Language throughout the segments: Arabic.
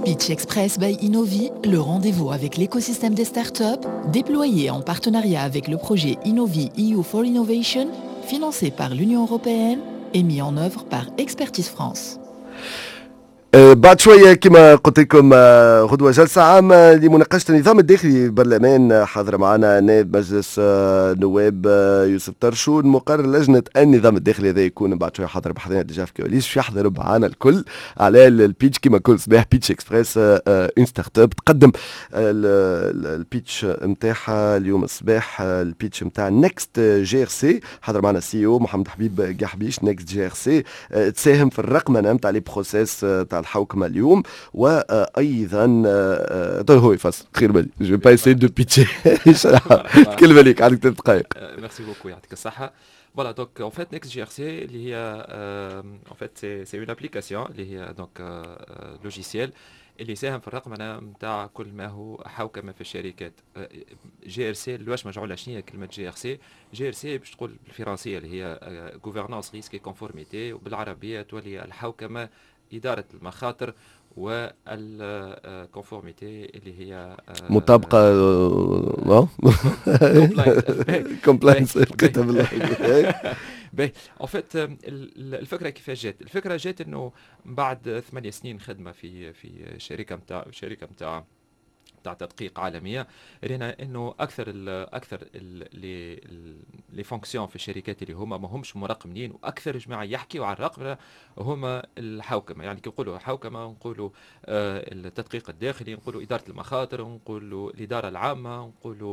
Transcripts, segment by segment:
Pitch Express by Innovi, le rendez-vous avec l'écosystème des startups, déployé en partenariat avec le projet Innovi EU for Innovation, financé par l'Union européenne et mis en œuvre par Expertise France. بعد شوية كما قلت لكم غدوة جلسة عامة لمناقشة النظام الداخلي البرلمان. حاضر معنا نائب مجلس نواب يوسف ترشون مقرر لجنة النظام الداخلي. هذا يكون بعد شوية حاضر بحضرنا ديجا في كواليس في يحضر معنا الكل على البيتش كما كل صباح. بيتش اكسبريس اون ستارت اب تقدم البيتش نتاعها اليوم الصباح. البيتش نتاع نيكست جي ار سي. حضر معنا سي او محمد حبيب قحبيش. نيكست جي ار سي تساهم في الرقمنة نتاع لي بروسيس تاع الحوكمة اليوم. وأيضا هو يفصل خير بالي جو با اسي دو بيتشي كلمة ليك عندك 3 دقائق. ميرسي بوكو يعطيك الصحة. Voilà, donc en fait NextGRC اللي هي en fait c'est une application اللي هي donc logiciel اللي يساهم في الرقمنة نتاع كل ما هو حوكمة في الشركات. جي ار سي لواش مجعولة شنو هي كلمة جي ار سي؟ جي ار سي باش تقول بالفرنسية اللي هي gouvernance risque et conformité، وبالعربية تولي الحوكمة إدارة المخاطر والكونفورميتي اللي هي مطابقة كومبلاينس الكتاب باهي. ان فيت الفكره كيفاش جات؟ الفكره جات انه بعد 8 سنين خدمه في شركه نتاع تدقيق عالميه، رينا انه اكثر لي فونكسيون في الشركات اللي هما ما همش مراقمين، واكثر جماعه يحكيوا على الرقمنه هما الحوكمه. يعني كي نقولوا حوكمه نقولوا التدقيق الداخلي، نقولوا اداره المخاطر، نقولوا الاداره العامه، نقولوا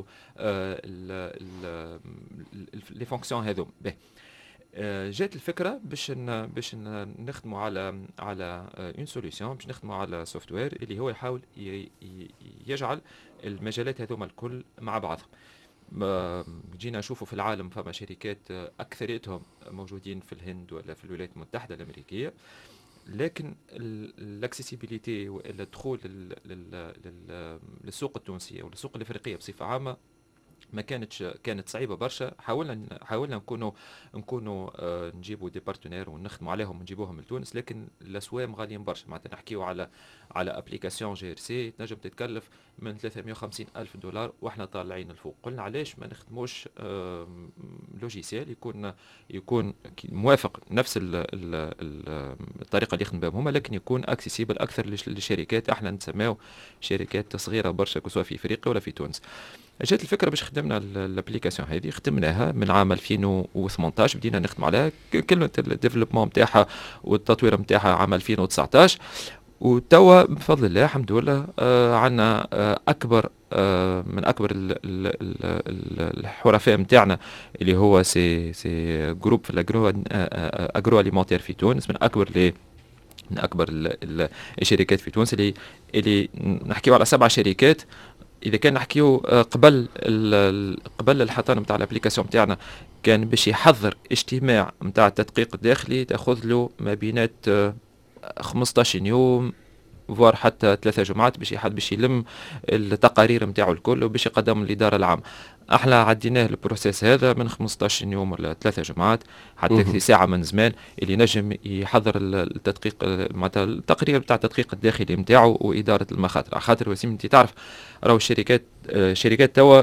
لي فونكسيون هذوم. جات الفكره باش نخدموا على اون سوليوشن، باش نخدموا على سوفت وير اللي هو يحاول يجعل المجالات هذوما الكل مع بعضهم. جينا نشوفوا في العالم فما شركات اكثريتهم موجودين في الهند ولا في الولايات المتحده الامريكيه، لكن الاكسيسيبيليتي والا الدخول للسوق التونسيه والسوق الافريقيه بصفه عامه ما كانت صعيبه برشا. حاولنا نكونوا نجيبوا دي بارتنير ونخدموا عليهم ونجيبوهم لتونس، لكن الاسواق غاليين برشا. معناتها نحكيو على ابليكاسيون جي ار سي تنجم تتكلف من 350 الف دولار واحنا طالعين الفوق. قلنا علاش ما نخدموش لوجيسيال يكون موافق نفس الطريقه اللي يخدم بها هما، لكن يكون اكسيسيبل اكثر للشركات. احنا نسميو شركات صغيره برشا سواء في افريقيا ولا في تونس. جات الفكره باش خدمنا الابليكاسيون هذه، خدمناها من عام 2018 بدينا نخدم عليها. كلمه الديفلوبمون نتاعها والتطوير نتاعها عام 2019، وتوا بفضل الله الحمد لله عندنا من اكبر الحرفاء نتاعنا اللي هو سي جروب في الاجرو اليمونتير في تونس، من اكبر الشركات في تونس اللي نحكيو على 7 شركات. اذا كان نحكيو قبل الحطان نتاع الابليكاسيون نتاعنا كان باش يحضر اجتماع نتاع التدقيق الداخلي تاخذ له ما بينات 15 يوم فوار حتى 3 جمعات باش يلم التقارير نتاعو الكل وباش يقدم للاداره العامه. احنا عديناه البروسيس هذا من 15 يوم ولا 3 جمعات حتى في ساعه من زمان اللي نجم يحضر التدقيق معناتها التقرير نتاع التدقيق الداخلي نتاعو واداره المخاطر. خاطر وسيم انت تعرف راهو الشركات توا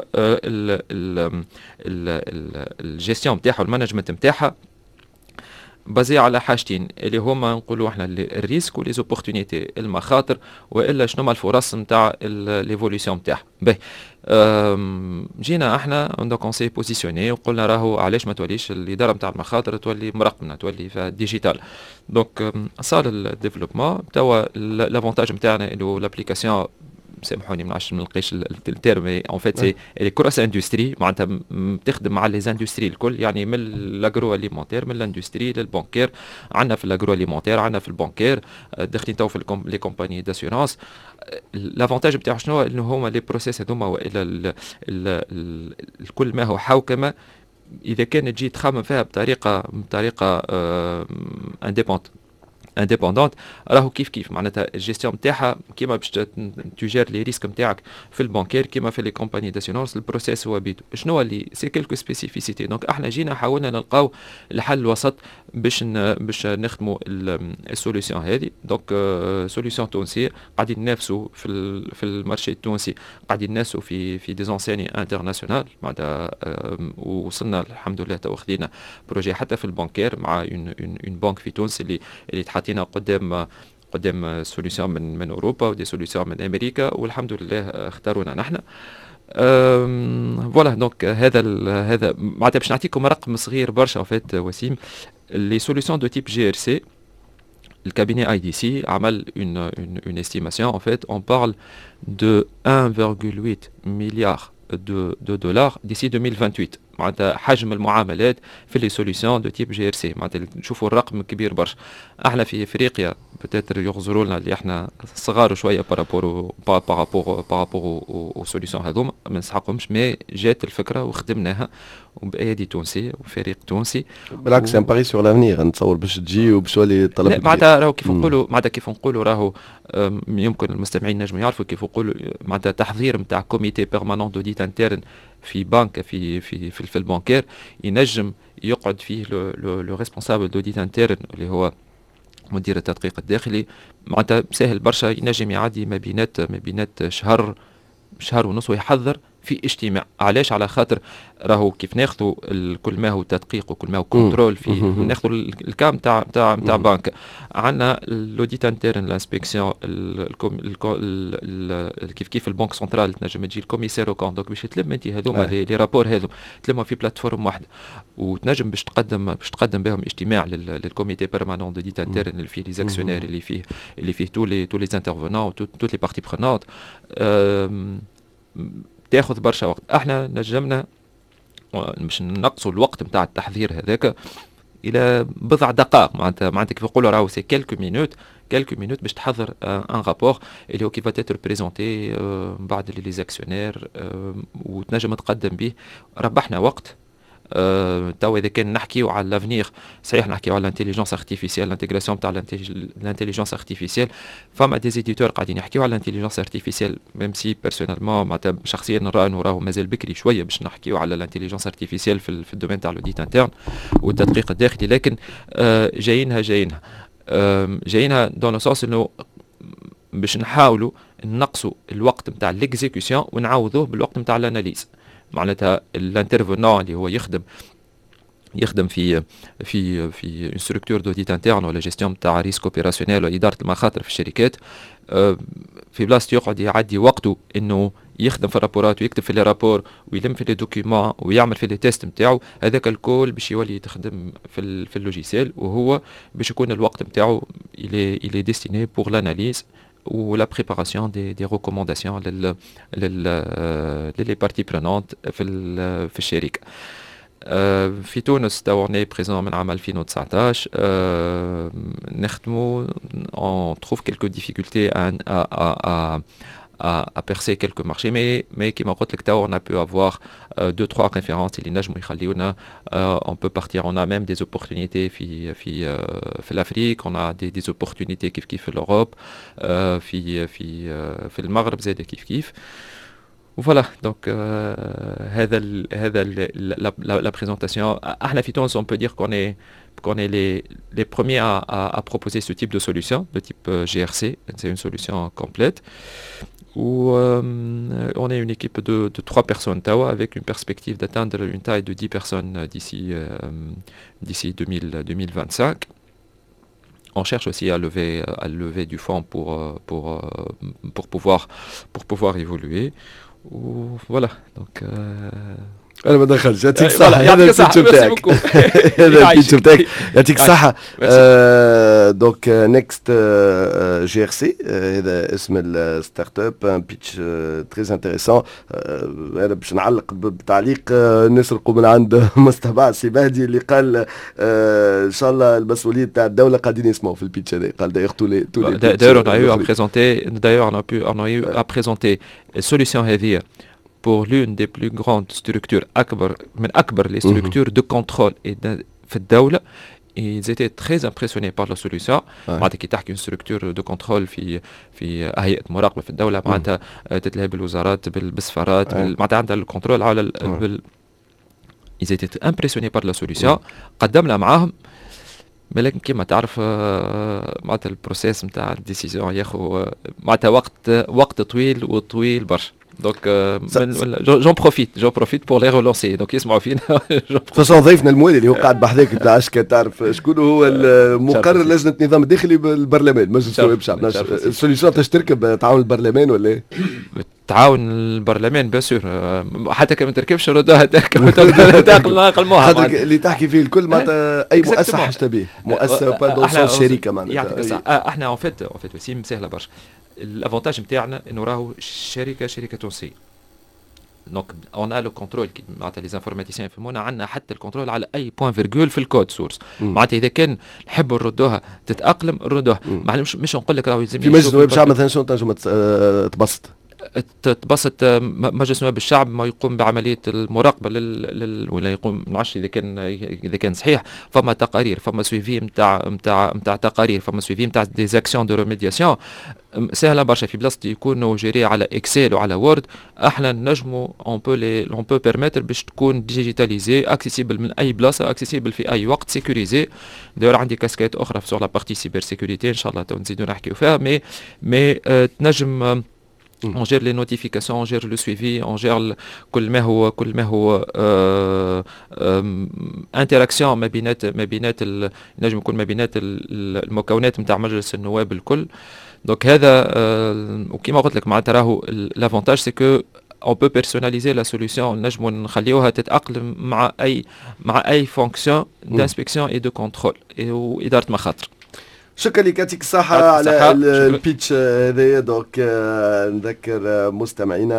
الجيستيون نتاعها والمانجمنت نتاعها بازي على حاجتين اللي هما نقولوا احنا الريسك ولي زوبورتونيتي، المخاطر والا شنو هما الفرص نتاع ليفوليسيون نتاعها. باهي جينا احنا دونك اون سي بوزيسيوني وقلنا راهو علاش ما توليش الاداره نتاع المخاطر تولي مرقمه تولي في ديجيتال. دونك صار الديفلوبمون توا لافونتاج نتاعنا انه لابليكاسيون سامحوني ما نلقيش التيرم ان فيت سي لي كروس اندستري معناتها بتخدم مع لي زاندستري الكل، يعني من الاغرو اليمونتير من الاندستري للبنكير. عندنا في الاغرو اليمونتير عندنا في البنكير داخلين تو في لي كومباني داسيورانس. لافونتاج نتاعو شنو انه هما لي بروسيس هذوما والى الكل ما هو حوكمه اذا كانت تجي تخمم فيها بطريقه انديبوند انديبوندونت راهو كيف معناتها الجيستيون نتاعها كيما باش تجير لي ريسك نتاعك في البنكير كيما في لي كومباني داسيورونس. البروسيس هو بيدو شنو اللي سي كيلكو سبيسيفيسيتي. دونك احنا جينا حاولنا نلقاو الحل الوسط باش نخدموا السوليسيون هذه. دونك سوليسيون تونسيه قاعدين ننافسوا في المارشي التونسي، قاعدين ننافسوا في دي زونسيني انترناسيونال معناتها. وصلنا الحمد لله تو خدينا بروجي حتى في البنكير مع اون بنك في تونس اللي حاطينا قدام سوليسيون من اوروبا ودي سوليسيون من امريكا، والحمد لله اختارونا نحن. فوالا دونك هذا معناتها باش نعطيكم رقم صغير برشا فات وسيم. لي سوليسيون دو تيب جي ار سي le cabinet IDC عمل une estimation. En fait, on parle de 1,8 milliard de dollars d'ici 2028. معناتها حجم المعاملات في لي سوليسيون دو تيب جي ار سي. معناتها نشوفوا الرقم كبير برشا. احنا في افريقيا بتاتر يغزروا لنا اللي احنا صغار شويه بارابور او سوليسيون هذوما ما نسحقهمش، مي جات الفكره وخدمناها وبايدي تونسي وفريق تونسي. بالعكس ان باري سور لافنيغ نتصور باش تجي وباش تولي طلب. معناتها راهو كيف نقولوا راهو يمكن المستمعين نجموا يعرفوا كيف نقولوا معناتها تحضير نتاع كوميتي بيرمانون دوديت انترن في بنك في البنكير ينجم يقعد فيه لو ريسبونسابل دوديت انترن اللي هو مدير التدقيق الداخلي. معناتها سهل برشا ينجم يعدي ما بينات شهر ونص ويحضر في اجتماع. علاش؟ على خاطر راهو كيف ناخذوا كل ما هو تدقيق وكل ما هو كنترول في ناخذوا الكام تاع بنك. عندنا لوديت انترن لانسبكسيون كيف البنك سنترال تنجم تجي الكوميسير او كون. دونك باش تلم انت هذوما لي رابور هذو تلمهم في بلاتفورم واحده وتنجم باش تقدم بهم اجتماع للكوميتي بيرمانون دوديت انترن اللي فيه لي زاكسيونير اللي فيه تو لي انترفونون تو لي بارتي برونونت. تاخذ برشا وقت. احنا نجمنا باش نقصوا الوقت نتاع التحضير هذاك الى بضع دقائق. معناتها كيف نقولوا راهو سي كيلكو مينوت باش تحضر ان رابور اللي هو كيف تتر بريزونتي بعد لي زاكسيونير وتنجم تقدم به. ربحنا وقت. تو اذا كان نحكيو على لافنيغ صحيح نحكيو على الانتيليجنس ارتيفيسيال الانتيغراسيون تاع الانتيليجنس ارتيفيسيال. فما دي زيديتور قاعدين يحكيو على الانتيليجنس ارتيفيسيال ميم سي بيرسونيلمون معناتها شخصيا نرى انه راهو مازال بكري شويه باش نحكيو على الانتيليجنس ارتيفيسيال في الدومين تاع لوديت انترن والتدقيق الداخلي. لكن جايينها دون سونس انه باش نحاولوا نقصوا الوقت نتاع ليكزيكسيون ونعوضوه بالوقت نتاع الاناليز. معناتها الانترفونون اللي هو يخدم في اون ستركتور دوديت انترن ولا جيستيون تاع ريسك اوبيراسيونيل واداره المخاطر في الشركات، في بلاصه يقعد يعدي وقته انه يخدم في الرابورات ويكتب في لي رابور ويلم في لي دوكيومون ويعمل في لي تيست نتاعو. هذاك الكل باش يولي يخدم في اللوجيسيال وهو باش يكون الوقت نتاعو il est destiné pour l'analyse ou la préparation des recommandations les parties prenantes في الشركة. في تونس تاورني بريزون من عام 2019 نخدموا on trouve quelques difficultés à percer quelques marchés mais كما قلت لك on a pu avoir 2-3 références اللي نجموا يخليونا on peut partir. On a même des opportunités في l'Afrique, on a des opportunités كيف في l'Europe, في المغرب زاد كيف. Voilà, donc هذا la présentation. احنا في تونس on peut dire qu'on est les premiers à proposer ce type de solution, de type GRC. C'est une solution complète où on est une équipe de 3 personnes avec une perspective d'atteindre une taille de 10 personnes d'ici 2025. On cherche aussi à lever du fonds pour pouvoir évoluer. Voilà, donc انا ما دخلش. يعطيك الصحه. هذا البيتش بتاعك. هذا البيتش بتاعك. يعطيك الصحه. دونك نيكست جي ار سي هذا اسم الستارت اب. ان بيتش تري انتريسون. انا باش نعلق بتعليق نسرقوا من عند مستبع السباهدي اللي قال ان شاء الله المسؤولين تاع الدوله قاعدين يسمعوا في البيتش هذا. قال داير d'ailleurs on a eu à présenter solution هذه pour l'une des plus grandes structures من أكبر les structures de contrôle في الدولة ils étaient très impressionnés par la solution. معناتها كي تحكي structure de contrôle في هيئة مراقبة في الدولة معناتها تتلهي بالوزارات بالسفارات معناتها عندها الكنترول على ils étaient impressionnés par la solution. قدمنا معاهم ولكن كما تعرف معناتها البروسيس نتاع الديسيزيون ياخذ معناتها وقت طويل برشا. Donc, j'en profite pour les relancer. Donc, يسمعوا فينا. خصوصا ضيفنا الموالي اللي هو قاعد بحذاك نتاع اشكال تعرف شكون هو المقرر لجنه النظام الداخلي بالبرلمان مجلس النواب الشعب. السوليسيون تركب تعاون البرلمان ولا ايه؟ تعاون البرلمان بيسور حتى كما تركبش ردها تقلموها هذا اللي تحكي فيه الكل معناتها اي مؤسسه حاجه به مؤسسه با دون سونس شركه معناتها احنا اون فيت وسيم سهله برشا. الافونتاج نتاعنا انه راهو شركه تونسيه دونك اون ا لو كونترول معناتها لي انفورماتيسيان يفهمونا عندنا حتى الكونترول على اي بوين فيرغول في الكود سورس معناتها اذا كان نحبوا نردوها تتاقلم نردوها مش نقول لك راهو يلزم في مجلس النواب الشعب مثلا شنو تنجم تبسط تبسط مجلس نواب الشعب ما يقوم بعمليه المراقبه ولا يقوم ما نعرفش اذا كان صحيح فما تقارير فما سويفي نتاع تقارير فما سويفي نتاع دي زاكسيون دو ريميدياسيون سهله برشا في بلاصتي يكونوا جيري على اكسل وعلى وورد احنا نجموا اون بو بيرميتر باش تكون ديجيتاليزي اكسيسيبل من اي بلاصه اكسيسيبل في اي وقت سيكوريزي. داير عندي كاسكيت اخرى في لا بارتي سيبر سيكوريتي ان شاء الله نزيدوا نحكيو فيها مي تنجم on gère les notifications, on gère le suivi, on gère كل ما هو interaction ما بينات نجم يكون ما بينات المكونات نتاع مجلس النواب الكل. دونك هذا وكما قلت لك معناتها راهو لافونتاج سي كو on peut personnaliser la solution نجمو نخليوها تتأقلم مع اي فونكسيون d'inspection et de contrôle وإدارة مخاطر. شكرا لك يعطيك الصحة على البيتش هذايا. دوك نذكر مستمعينا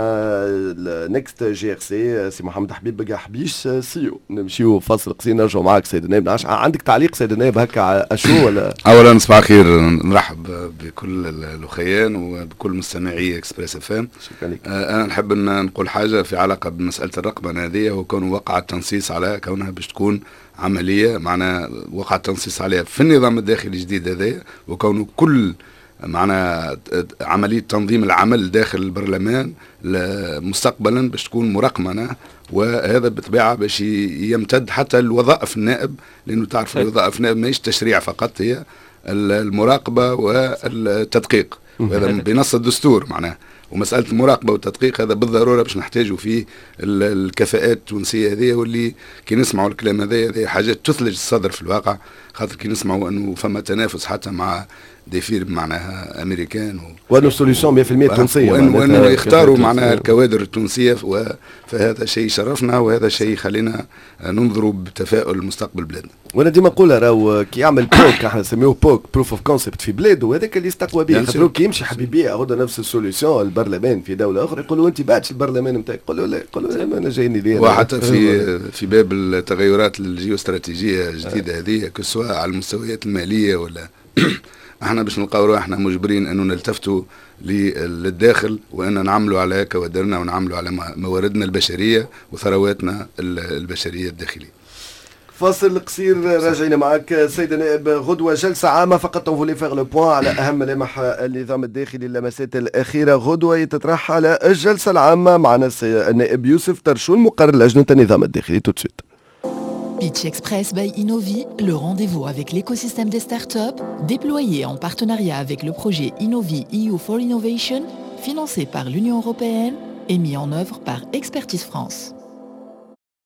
النكست جي ار سي سي محمد حبيب بقى حبيش سيو. نمشيو فاصل قصير نرجعوا معك سيد النائب. عندك تعليق سيد النائب هكا اشو ولا؟ اولا صباح الخير نرحب بكل الاخيان وبكل مستمعي اكسبريس اف ام. شكرا لك. انا نحب ان نقول حاجه في علاقه بمساله الرقمنه هذه وكون وقع التنصيص على كونها باش تكون عملية معنا وقع التنصيص عليها في النظام الداخلي الجديد هذا وكونه كل معنا عملية تنظيم العمل داخل البرلمان مستقبلا باش تكون مرقمنة وهذا بالطبيعة باش يمتد حتى الوظائف النائب لأنه تعرف الوظائف النائب ماهيش تشريع فقط هي المراقبة والتدقيق وهذا بنص الدستور معناه. ومسألة المراقبة والتدقيق هذا بالضرورة باش نحتاجوا فيه الكفاءات التونسية هذه واللي كي نسمعوا الكلام هذه حاجات تثلج الصدر في الواقع خاطر كي نسمعوا أنه فما تنافس حتى مع ديفير معناها أمريكان وأنه سوليسيون 100% تونسية وأنه يختاروا معناها الكوادر التونسية فهذا شيء شرفنا وهذا شيء يخلينا ننظروا بتفاؤل لمستقبل بلادنا. وانا ديما نقولها راهو كي يعمل بوك احنا نسميوه بوك بروف اوف كونسيبت في بلاده وهذاك اللي يستقوى به خاطر كي يمشي حبيب يبيع غدا نفس السوليسيون البرلمان في دوله اخرى يقولوا انت بعتش البرلمان نتاعك يقولوا لا يقولوا انا جايني ليه. وحتى في باب التغيرات الجيوستراتيجيه الجديده هذه كسواء على المستويات الماليه ولا احنا باش نلقاو روحنا مجبرين انه نلتفتوا للداخل وان نعملوا على كوادرنا ونعملوا على مواردنا البشريه وثرواتنا البشريه الداخليه. فاصل قصير راجعين معك سيد النائب. غدوة جلسة عامة فقط فولي فيغ لو بوان على أهم ملامح النظام الداخلي اللمسات الأخيرة. غدوة تطرح على الجلسة العامة معنا النائب يوسف ترشون مقرر لجنة النظام الداخلي. tout de suite. Pitch Express by Innovi, le rendez-vous avec l'écosystème des startups, déployé en partenariat avec le projet Innovi EU for Innovation, financé par l'Union européenne et mis en œuvre par Expertise France.